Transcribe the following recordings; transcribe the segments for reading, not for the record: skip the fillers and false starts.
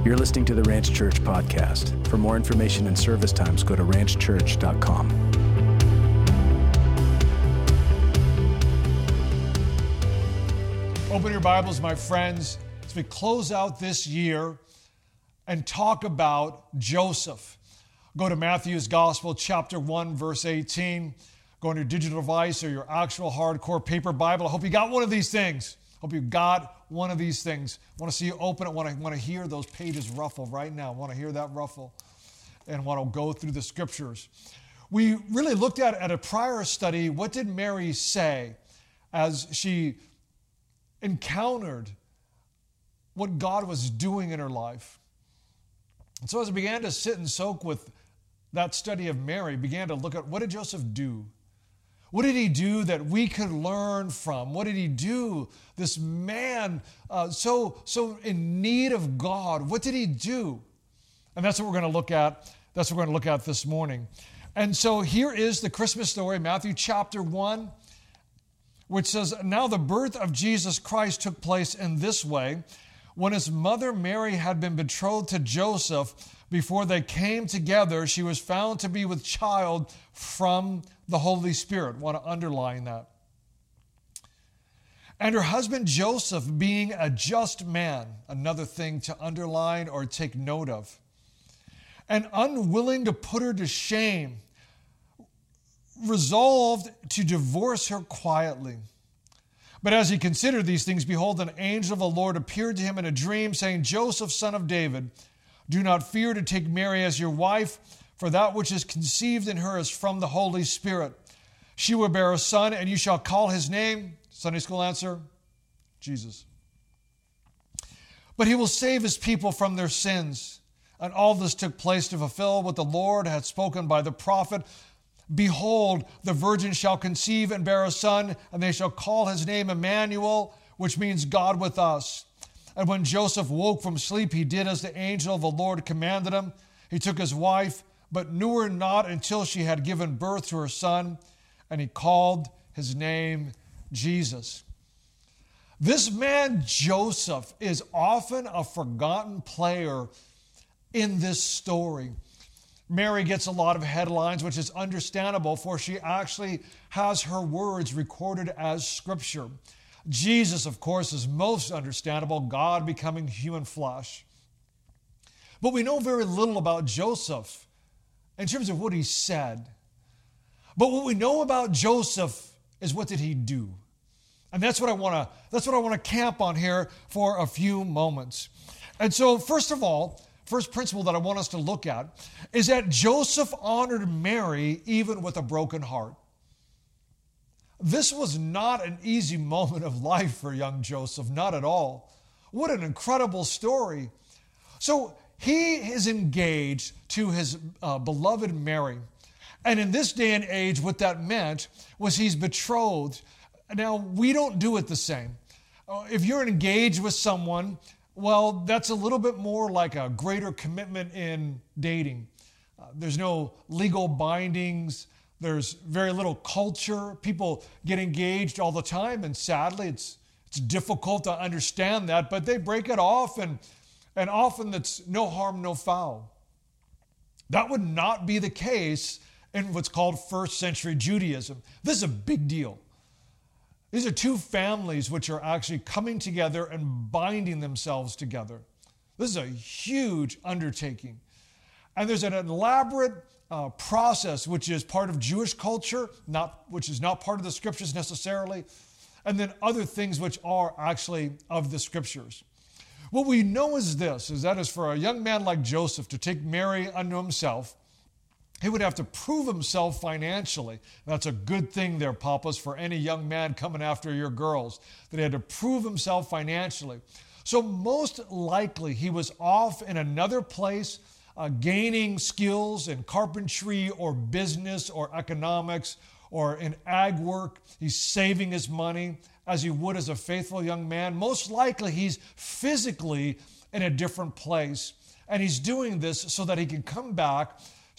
You're listening to the Ranch Church podcast. For more information and service times, go to ranchchurch.com. Open your Bibles, my friends, as we close out this year and talk about Joseph. Go to Matthew's Gospel, chapter 1, verse 18. Go on your digital device or your actual hardcore paper Bible. I hope you got one of these things. Hope you got one of these things. I want to see you open it. I want to hear those pages ruffle right now. I want to hear that ruffle and want to go through the scriptures. We really looked at a prior study. What did Mary say as she encountered what God was doing in her life? And so as I began to sit and soak with that study of Mary, began to look at what did Joseph do? What did he do that we could learn from? What did he do? This man so in need of God. What did he do? And that's what we're going to look at. That's what we're going to look at this morning. And so here is the Christmas story, Matthew chapter 1, which says, "Now the birth of Jesus Christ took place in this way. When his mother Mary had been betrothed to Joseph, before they came together, she was found to be with child from the Holy Spirit." I want to underline that. "And her husband Joseph, being a just man," another thing to underline or take note of, "and unwilling to put her to shame, resolved to divorce her quietly. But as he considered these things, behold, an angel of the Lord appeared to him in a dream, saying, Joseph, son of David, do not fear to take Mary as your wife, for that which is conceived in her is from the Holy Spirit. She will bear a son, and you shall call his name," Sunday school answer, Jesus. "But he will save his people from their sins." And all this took place to fulfill what the Lord had spoken by the prophet. "Behold, the virgin shall conceive and bear a son, and they shall call his name Emmanuel," which means God with us. "And when Joseph woke from sleep, he did as the angel of the Lord commanded him. He took his wife, but knew her not until she had given birth to her son, and he called his name Jesus." This man, Joseph, is often a forgotten player in this story. Mary gets a lot of headlines, which is understandable, for she actually has her words recorded as scripture. Jesus, of course, is most understandable, God becoming human flesh. But we know very little about Joseph in terms of what he said. But what we know about Joseph is what did he do? And that's what I want to camp on here for a few moments. And so, first of all, first principle that I want us to look at is that Joseph honored Mary even with a broken heart. This was not an easy moment of life for young Joseph, not at all. What an incredible story. So he is engaged to his beloved Mary. And in this day and age, what that meant was he's betrothed. Now, we don't do it the same. If you're engaged with someone, well, that's a little bit more like a greater commitment in dating. There's no legal bindings. There's very little culture. People get engaged all the time, and sadly, it's difficult to understand that, but they break it off, and often it's no harm, no foul. That would not be the case in what's called first century Judaism. This is a big deal. These are two families which are actually coming together and binding themselves together. This is a huge undertaking. And there's an elaborate process which is part of Jewish culture, which is not part of the scriptures necessarily, and then other things which are actually of the scriptures. What we know is this, is that is for a young man like Joseph to take Mary unto himself, he would have to prove himself financially. That's a good thing there, papas, for any young man coming after your girls, that he had to prove himself financially. So most likely he was off in another place, gaining skills in carpentry or business or economics or in ag work. He's saving his money as he would as a faithful young man. Most likely he's physically in a different place. And he's doing this so that he can come back,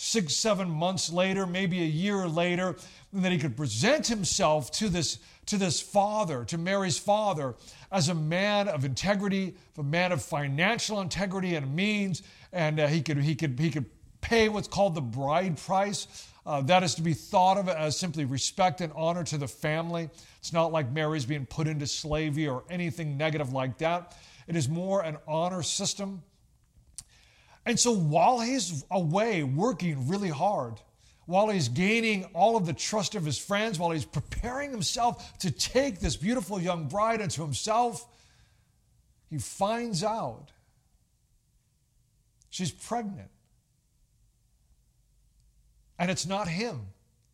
6, 7 months later, maybe a year later, and that he could present himself to this father, to Mary's father, as a man of integrity, a man of financial integrity and means, and he could pay what's called the bride price. That is to be thought of as simply respect and honor to the family. It's not like Mary's being put into slavery or anything negative like that. It is more an honor system. And so while he's away working really hard, while he's gaining all of the trust of his friends, while he's preparing himself to take this beautiful young bride unto himself, he finds out she's pregnant. And it's not him.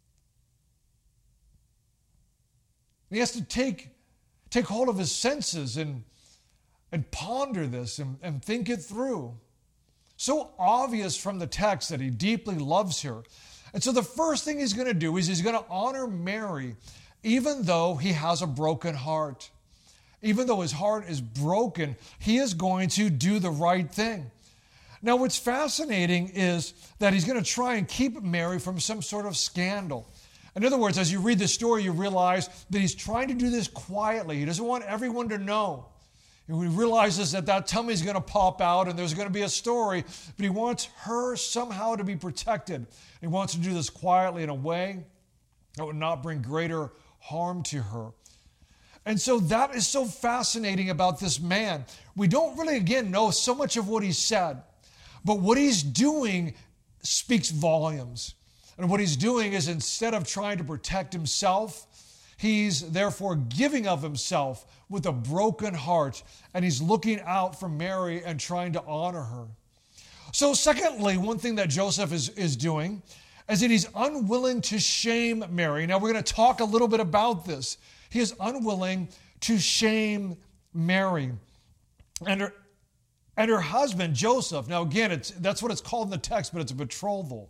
He has to take hold of his senses and ponder this and think it through. So obvious from the text that he deeply loves her. And so the first thing he's going to do is he's going to honor Mary, even though he has a broken heart. Even though his heart is broken, he is going to do the right thing. Now, what's fascinating is that he's going to try and keep Mary from some sort of scandal. In other words, as you read the story, you realize that he's trying to do this quietly. He doesn't want everyone to know. He realizes that tummy is going to pop out and there's going to be a story, but he wants her somehow to be protected. He wants to do this quietly in a way that would not bring greater harm to her. And so that is so fascinating about this man. We don't really, again, know so much of what he said, but what he's doing speaks volumes. And what he's doing is, instead of trying to protect himself, he's therefore giving of himself with a broken heart, and he's looking out for Mary and trying to honor her. So secondly, one thing that Joseph is doing is that he's unwilling to shame Mary. Now we're going to talk a little bit about this. He is unwilling to shame Mary and her husband, Joseph. Now again, that's what it's called in the text, but it's a betrothal.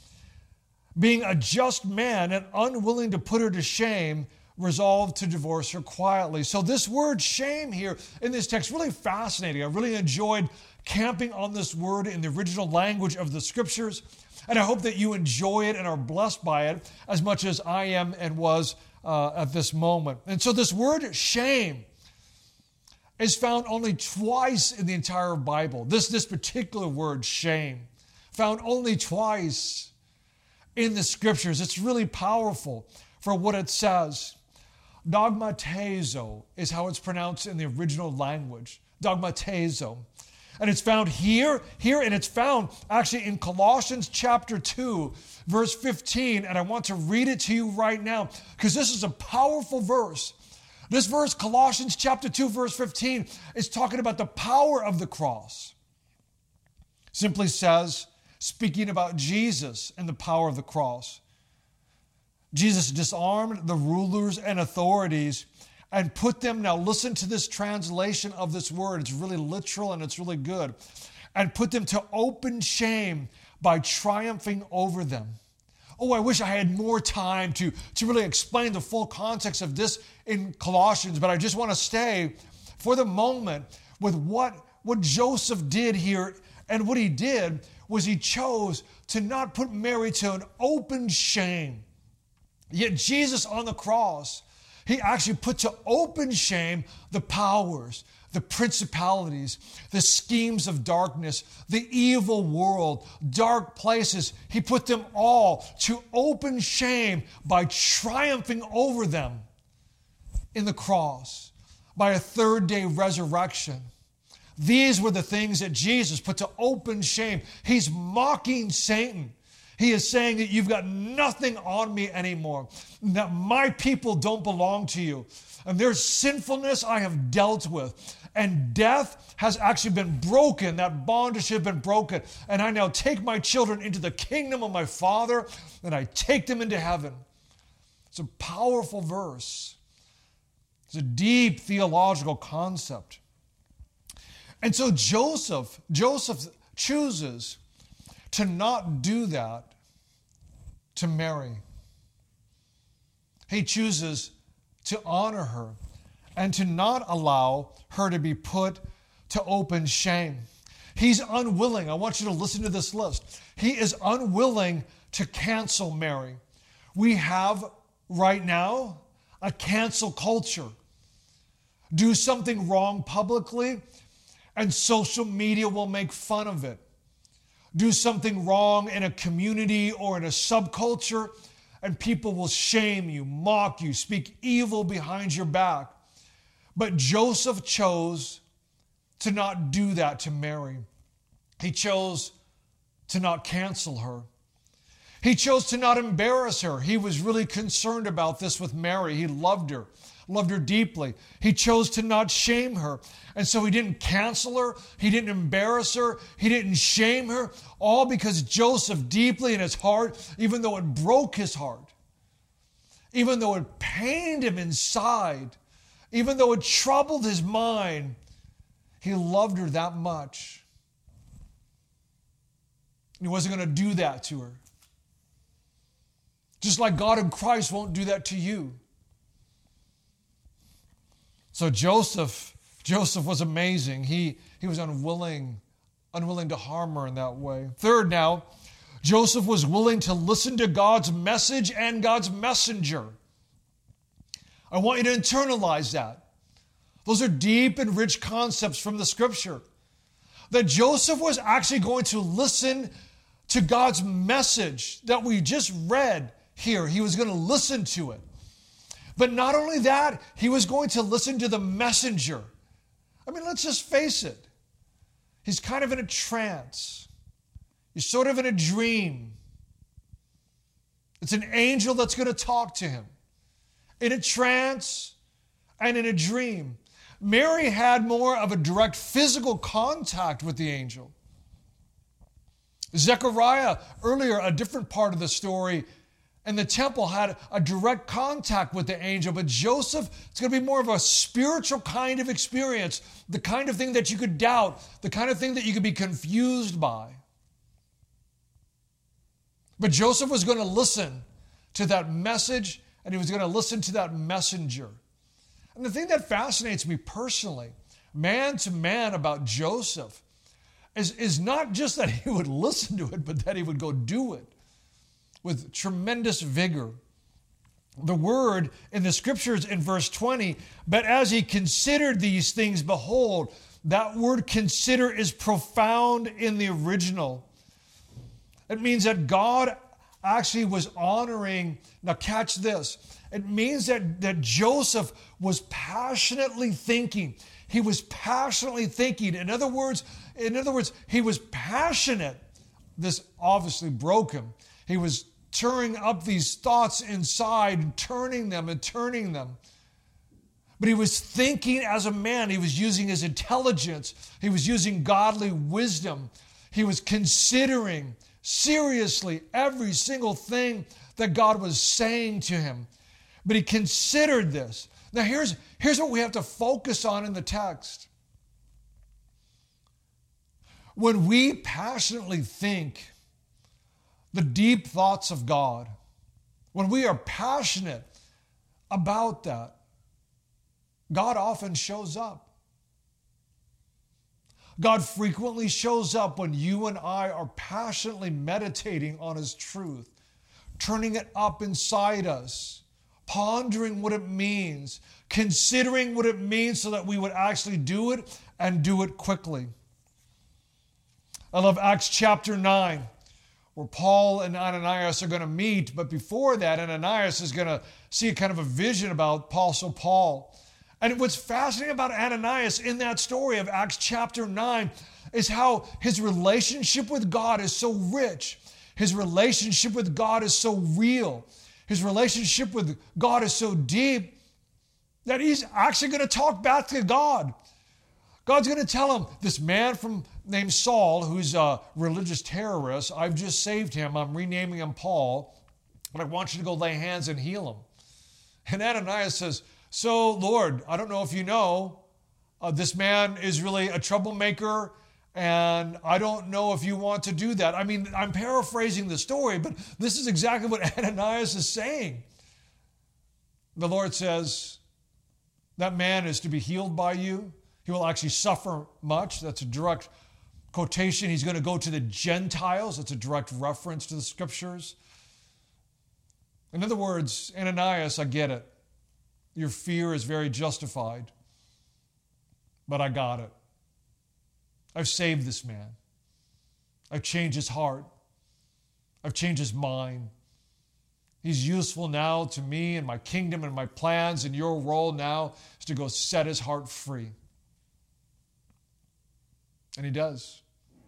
Being a just man and unwilling to put her to shame, resolved to divorce her quietly. So this word shame here in this text, really fascinating. I really enjoyed camping on this word in the original language of the scriptures. And I hope that you enjoy it and are blessed by it as much as I am and was at this moment. And so this word shame is found only twice in the entire Bible. This particular word shame, found only twice in the scriptures. It's really powerful for what it says. Dogmatezo is how it's pronounced in the original language. Dogmatezo. And it's found here, and it's found actually in Colossians chapter 2, verse 15. And I want to read it to you right now because this is a powerful verse. This verse, Colossians chapter 2, verse 15, is talking about the power of the cross. Simply says, speaking about Jesus and the power of the cross. Jesus disarmed the rulers and authorities and put them, now listen to this translation of this word, it's really literal and it's really good, and put them to open shame by triumphing over them. Oh, I wish I had more time to really explain the full context of this in Colossians, but I just want to stay for the moment with what Joseph did here. And what he did was he chose to not put Mary to an open shame. Yet Jesus on the cross, he actually put to open shame the powers, the principalities, the schemes of darkness, the evil world, dark places. He put them all to open shame by triumphing over them in the cross, by a third-day resurrection. These were the things that Jesus put to open shame. He's mocking Satan. He is saying that you've got nothing on me anymore, that my people don't belong to you, and their sinfulness I have dealt with, and death has actually been broken, that bondage has been broken, and I now take my children into the kingdom of my Father, and I take them into heaven. It's a powerful verse. It's a deep theological concept. And so Joseph chooses to not do that to Mary. He chooses to honor her and to not allow her to be put to open shame. He's unwilling. I want you to listen to this list. He is unwilling to cancel Mary. We have right now a cancel culture. Do something wrong publicly, and social media will make fun of it. Do something wrong in a community or in a subculture, and people will shame you, mock you, speak evil behind your back. But Joseph chose to not do that to Mary. He chose to not cancel her. He chose to not embarrass her. He was really concerned about this with Mary. He loved her deeply. He chose to not shame her. And so he didn't cancel her. He didn't embarrass her. He didn't shame her. All because Joseph, deeply in his heart, even though it broke his heart, even though it pained him inside, even though it troubled his mind, he loved her that much. He wasn't going to do that to her. Just like God in Christ won't do that to you. So Joseph was amazing. He was unwilling to harm her in that way. Third now, Joseph was willing to listen to God's message and God's messenger. I want you to internalize that. Those are deep and rich concepts from the Scripture. That Joseph was actually going to listen to God's message that we just read here. He was going to listen to it. But not only that, he was going to listen to the messenger. I mean, let's just face it. He's kind of in a trance. He's sort of in a dream. It's an angel that's going to talk to him. In a trance and in a dream. Mary had more of a direct physical contact with the angel. Zechariah, earlier, a different part of the story, and the temple had a direct contact with the angel. But Joseph, it's going to be more of a spiritual kind of experience, the kind of thing that you could doubt, the kind of thing that you could be confused by. But Joseph was going to listen to that message, and he was going to listen to that messenger. And the thing that fascinates me personally, man to man, about Joseph is not just that he would listen to it, but that he would go do it with tremendous vigor. The word in the Scriptures in verse 20, but as he considered these things, behold, that word consider is profound in the original. It means that God actually was honoring, now catch this, it means that Joseph was passionately thinking. He was passionately thinking. In other words, he was passionate. This obviously broke him. He was turning up these thoughts inside and turning them. But he was thinking as a man. He was using his intelligence. He was using godly wisdom. He was considering seriously every single thing that God was saying to him. But he considered this. Now here's what we have to focus on in the text. When we passionately think the deep thoughts of God, when we are passionate about that, God often shows up. God frequently shows up when you and I are passionately meditating on His truth, turning it up inside us, pondering what it means, considering what it means so that we would actually do it and do it quickly. I love Acts chapter 9, where Paul and Ananias are going to meet, but before that, Ananias is going to see a kind of a vision about Apostle Paul. And what's fascinating about Ananias in that story of Acts chapter 9 is how his relationship with God is so rich. His relationship with God is so real. His relationship with God is so deep that he's actually going to talk back to God. God's going to tell him, this man named Saul, who's a religious terrorist, I've just saved him. I'm renaming him Paul, but I want you to go lay hands and heal him. And Ananias says, so, Lord, I don't know if you know, this man is really a troublemaker, and I don't know if you want to do that. I mean, I'm paraphrasing the story, but this is exactly what Ananias is saying. The Lord says, that man is to be healed by you. He will actually suffer much. That's a direct quotation, he's going to go to the Gentiles. It's a direct reference to the scriptures. In other words, Ananias, I get it. Your fear is very justified. But I got it. I've saved this man. I've changed his heart. I've changed his mind. He's useful now to me and my kingdom and my plans, and your role now is to go set his heart free. And he does.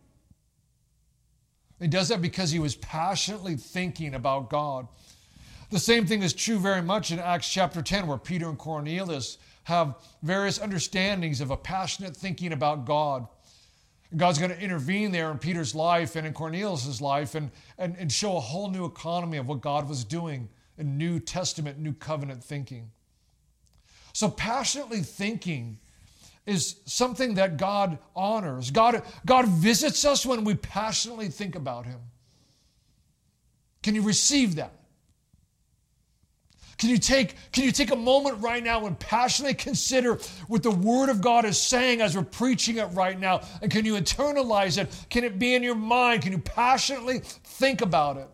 He does that because he was passionately thinking about God. The same thing is true very much in Acts chapter 10, where Peter and Cornelius have various understandings of a passionate thinking about God. God's going to intervene there in Peter's life and in Cornelius' life and show a whole new economy of what God was doing in New Testament, New Covenant thinking. So passionately thinking is something that God honors. God visits us when we passionately think about Him. Can you receive that? Can you take a moment right now and passionately consider what the Word of God is saying as we're preaching it right now? And can you internalize it? Can it be in your mind? Can you passionately think about it?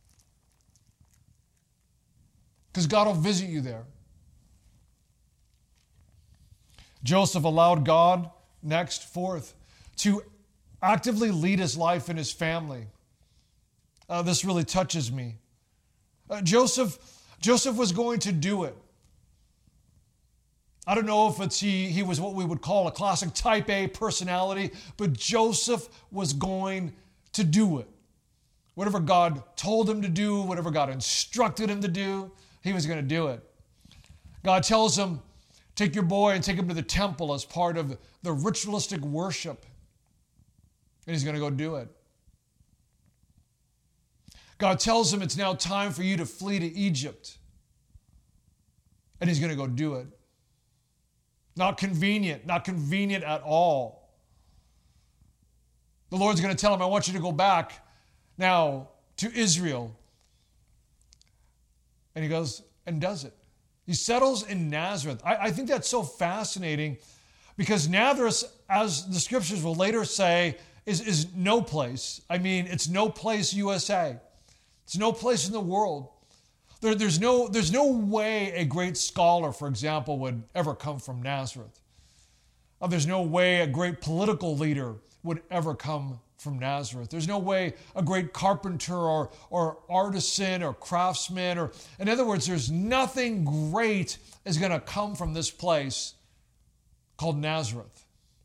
Because God will visit you there. Joseph allowed God, fourth, to actively lead his life and his family. This really touches me. Joseph was going to do it. I don't know if he was what we would call a classic type A personality, but Joseph was going to do it. Whatever God told him to do, whatever God instructed him to do, he was going to do it. God tells him, take your boy and take him to the temple as part of the ritualistic worship. And he's going to go do it. God tells him it's now time for you to flee to Egypt. And he's going to go do it. Not convenient at all. The Lord's going to tell him, I want you to go back now to Israel. And he goes and does it. He settles in Nazareth. I think that's so fascinating because Nazareth, as the scriptures will later say, is no place. I mean, it's no place USA. It's no place in the world. There's no way a great scholar, for example, would ever come from Nazareth. There's no way a great political leader would ever come from Nazareth. There's no way a great carpenter or artisan or craftsman, or in other words, there's nothing great is going to come from this place called Nazareth.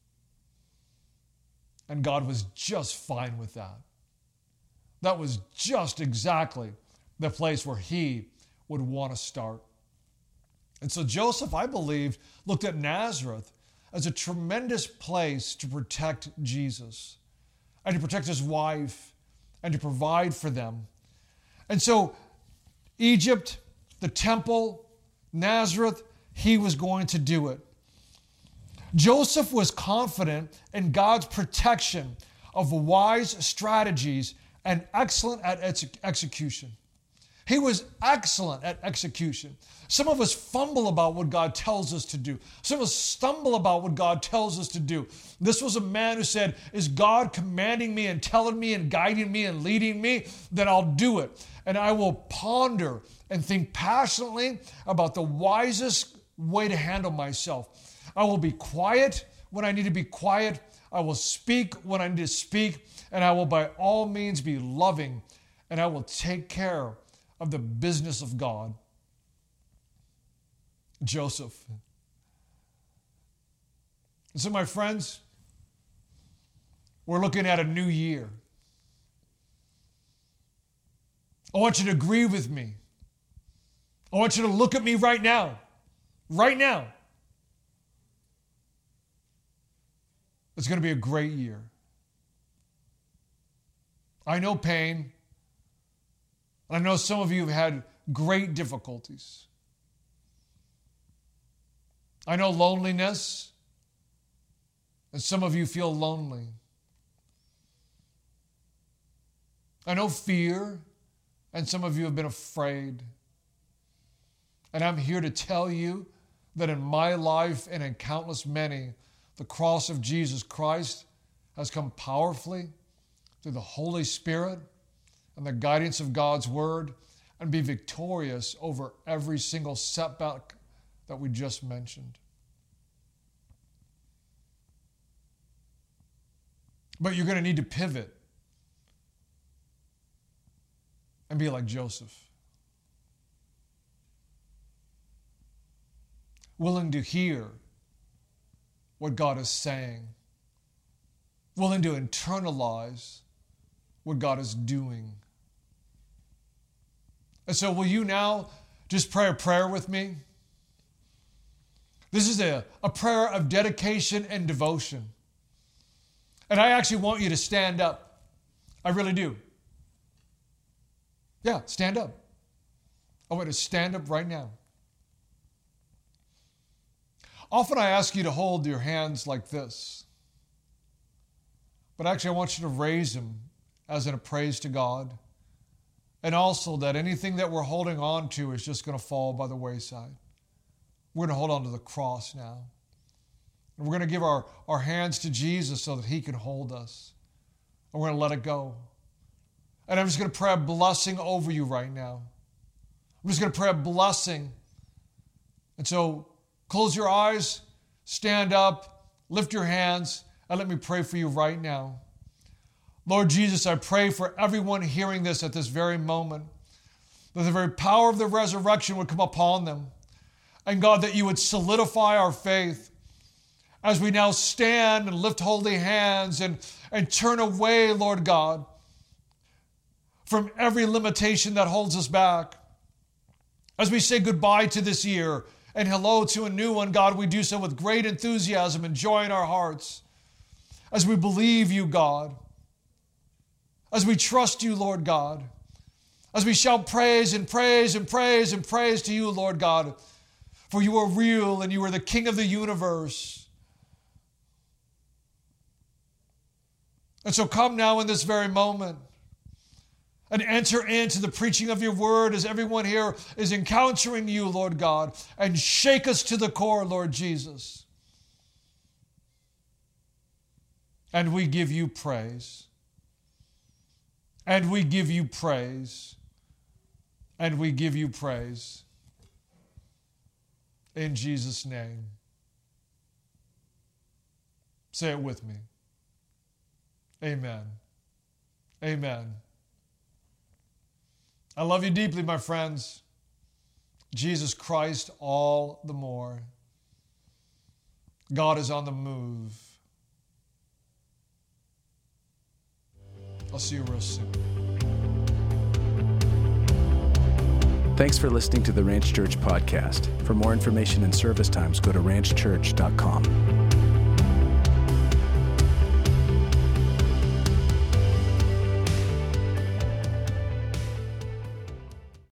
And God was just fine with that. That was just exactly the place where He would want to start. And so Joseph, I believe, looked at Nazareth as a tremendous place to protect Jesus and to protect his wife and to provide for them. And so Egypt, the temple, Nazareth, he was going to do it. Joseph was confident in God's protection of wise strategies and excellent at execution. He was excellent at execution. Some of us fumble about what God tells us to do. Some of us stumble about what God tells us to do. This was a man who said, is God commanding me and telling me and guiding me and leading me? Then I'll do it. And I will ponder and think passionately about the wisest way to handle myself. I will be quiet when I need to be quiet. I will speak when I need to speak. And I will by all means be loving. And I will take care of the business of God. Joseph. And so, my friends, we're looking at a new year. I want you to agree with me. I want you to look at me right now. Right now. It's going to be a great year. I know pain. I know some of you have had great difficulties. I know loneliness, and some of you feel lonely. I know fear, and some of you have been afraid. And I'm here to tell you that in my life and in countless many, the cross of Jesus Christ has come powerfully through the Holy Spirit and the guidance of God's Word and be victorious over every single setback that we just mentioned. But you're going to need to pivot and be like Joseph. Willing to hear what God is saying. Willing to internalize what God is doing. And so will you now just pray a prayer with me? This is a prayer of dedication and devotion. And I actually want you to stand up. I really do. Yeah, stand up. I want you to stand up right now. Often I ask you to hold your hands like this. But actually I want you to raise them as in a praise to God. And also that anything that we're holding on to is just going to fall by the wayside. We're going to hold on to the cross now. And we're going to give our hands to Jesus so that He can hold us. And we're going to let it go. And I'm just going to pray a blessing over you right now. I'm just going to pray a blessing. And so close your eyes, stand up, lift your hands, and let me pray for you right now. Lord Jesus, I pray for everyone hearing this at this very moment, that the very power of the resurrection would come upon them. And God, that you would solidify our faith as we now stand and lift holy hands and turn away, Lord God, from every limitation that holds us back. As we say goodbye to this year and hello to a new one, God, we do so with great enthusiasm and joy in our hearts. As we believe you, God. As we trust you, Lord God. As we shout praise and praise and praise and praise to you, Lord God. For you are real and you are the King of the universe. And so come now in this very moment and enter into the preaching of your word as everyone here is encountering you, Lord God, and shake us to the core, Lord Jesus. And we give you praise. And we give you praise. And we give you praise. In Jesus' name. Say it with me. Amen. Amen. I love you deeply, my friends. Jesus Christ all the more. God is on the move. I'll see you real soon. Thanks for listening to the Ranch Church podcast. For more information and service times, go to ranchchurch.com.